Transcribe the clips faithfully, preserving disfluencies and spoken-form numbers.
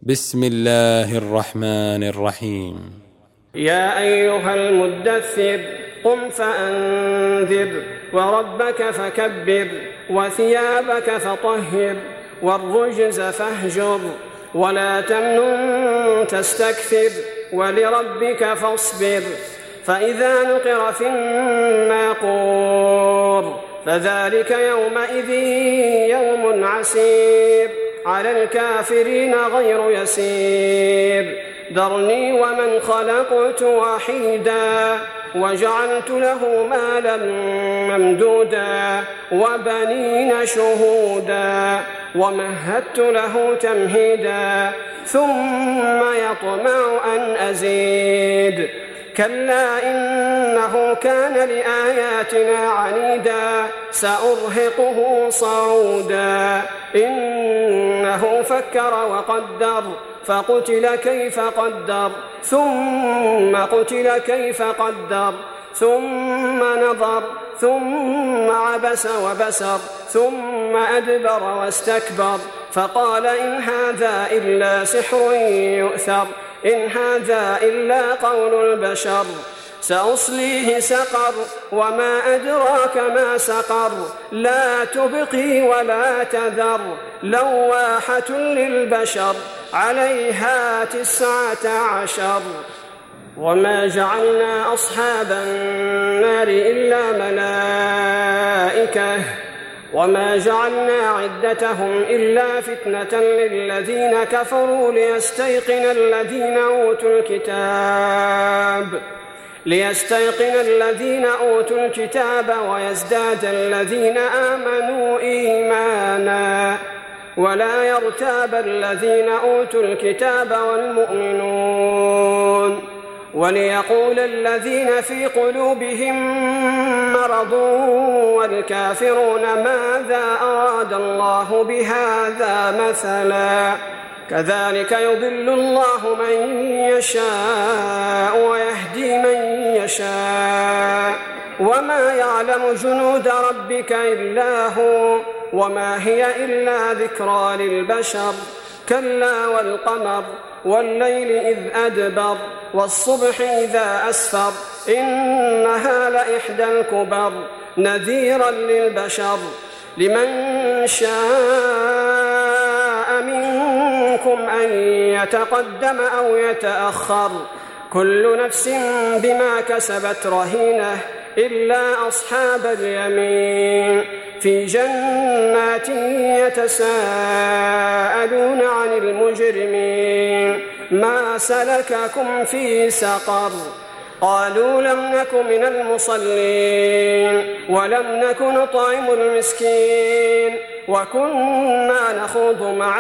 بسم الله الرحمن الرحيم. يا أيها المدثر قم فأنذر وربك فكبر وثيابك فطهر والرجز فاهجر ولا تمنن تستكثر ولربك فاصبر فإذا نقر في الناقور فذلك يومئذ يوم عسير على الكافرين غير يسير ذرني ومن خلقت وحيدا وجعلت له مالا ممدودا وبنين شهودا ومهدت له تمهيدا ثم يطمع أن أزيد كلا إنه كان لآياتنا عنيدا سأرهقه صعودا إنه فكر وقدر فقتل كيف قدر ثم قتل كيف قدر ثم نظر ثم عبس وبسر ثم أدبر واستكبر فقال إن هذا إلا سحر يؤثر إن هذا إلا قول البشر سأصليه سقر وما أدراك ما سقر لا تبقي ولا تذر لواحة للبشر عليها تسعة عشر وما جعلنا أصحاب النار إلا ملائكة وما جعلنا عدتهم إلا فتنة للذين كفروا ليستيقن الذين أوتوا الكتاب ليستيقن الذين أوتوا الكتاب ويزداد الذين آمنوا إيمانا ولا يرتاب الذين أوتوا الكتاب والمؤمنون وليقول الذين في قلوبهم مرض والكافرون ماذا أراد الله بهذا مثلا كذلك يضل الله من يشاء ويهدي من يشاء وما يعلم جنود ربك إلا هو وما هي إلا ذكرى للبشر كلا والقمر والليل إذ أدبر والصبح إذا أسفر إنها لإحدى الكبر نذيرا للبشر لمن شاء منكم أن يتقدم أو يتأخر كل نفس بما كسبت رهينة إلا أصحاب اليمين في جنات يتساءلون عن المجرمين ما سلككم في سقر قالوا لم نك من المصلين ولم نك نطعم المسكين وكنا نخوض مع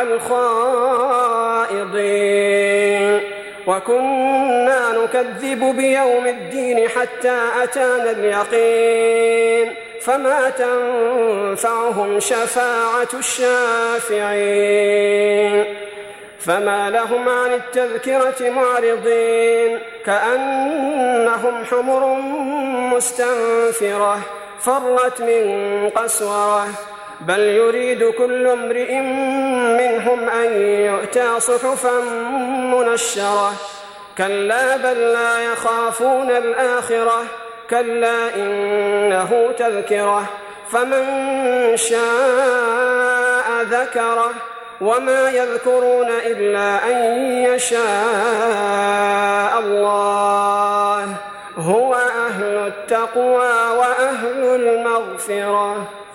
الخائضين وكنا نكذب بيوم الدين حتى أتانا اليقين فما تنفعهم شفاعة الشافعين فما لهم عن التذكرة معرضين كأنهم حمر مستنفرة فرت من قسورة بل يريد كل امرئ منهم أن يؤتى صحفا منشرة كلا بل لا يخافون الآخرة كلا إنه تذكرة فمن شاء ذكره وما يذكرون إلا أن يشاء الله هو أهل التقوى وأهل المغفرة.